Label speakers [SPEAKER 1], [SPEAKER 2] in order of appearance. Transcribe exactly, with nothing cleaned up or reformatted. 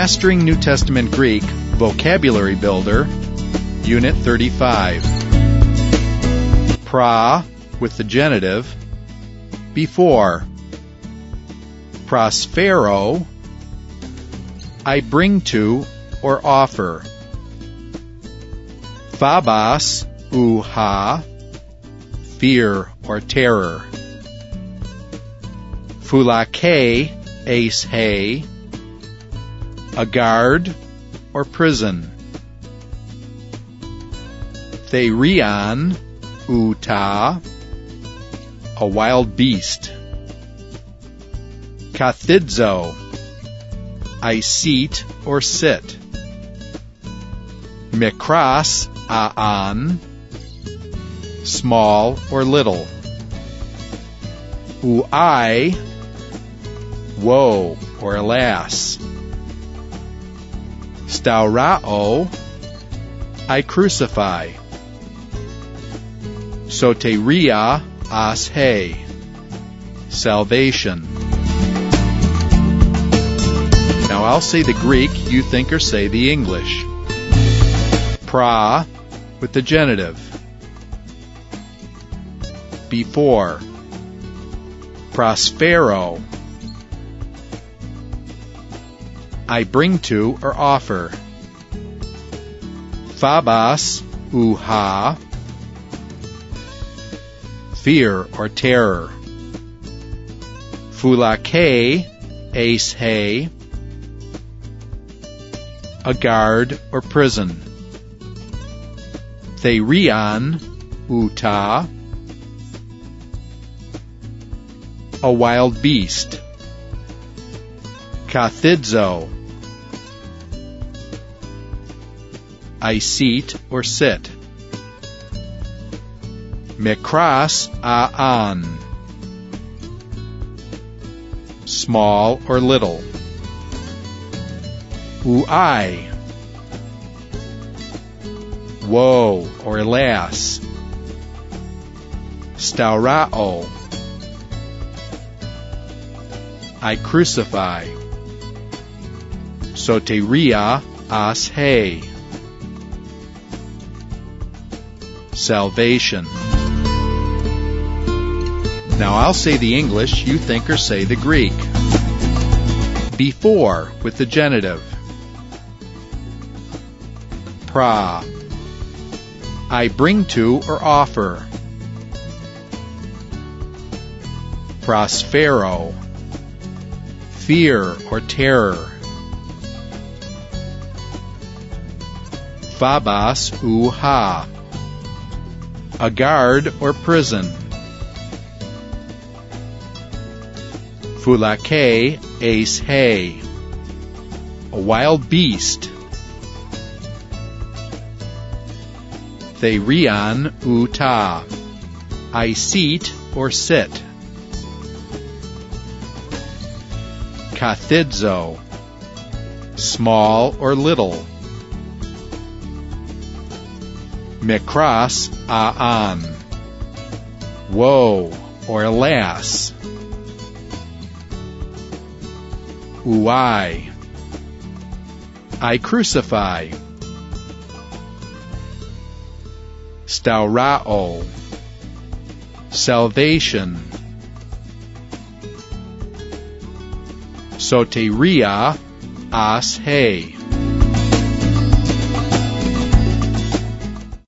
[SPEAKER 1] Mastering New Testament Greek Vocabulary Builder, Unit thirty-five. Pra with the genitive, before. Prosphero, I bring to or offer. Phobos, uha, fear or terror. Phulake, ace hay, a guard or prison. Therion, uta, a wild beast. Kathidzo, I seat or sit. Mikras, aan, small or little. Uai, woe or alas. Staurao, I crucify. Soteria as he, salvation. Now I'll say the Greek, you think or say the English. Pra with the genitive, before. Prosphero, I bring to or offer. Phobos, uha, fear or terror. Phulake, ace hay, a guard or prison. Therion, uta, a wild beast. Kathidzo, I seat or sit. Mikras, aan, small or little. Uai, woe or alas. Staurao, I crucify. Soteria as he, salvation. Now I'll say the English, you think or say the Greek. Before with the genitive. Pra, I bring to or offer. Prosphero, fear or terror. Phobos, uha, a guard or prison. Phulake, ace hay, a wild beast. Therion, uta, I seat or sit. Kathidzo, small or little. Mikras, aan, woe or alas. Uai, I crucify. Staurao, salvation. Soteria as he,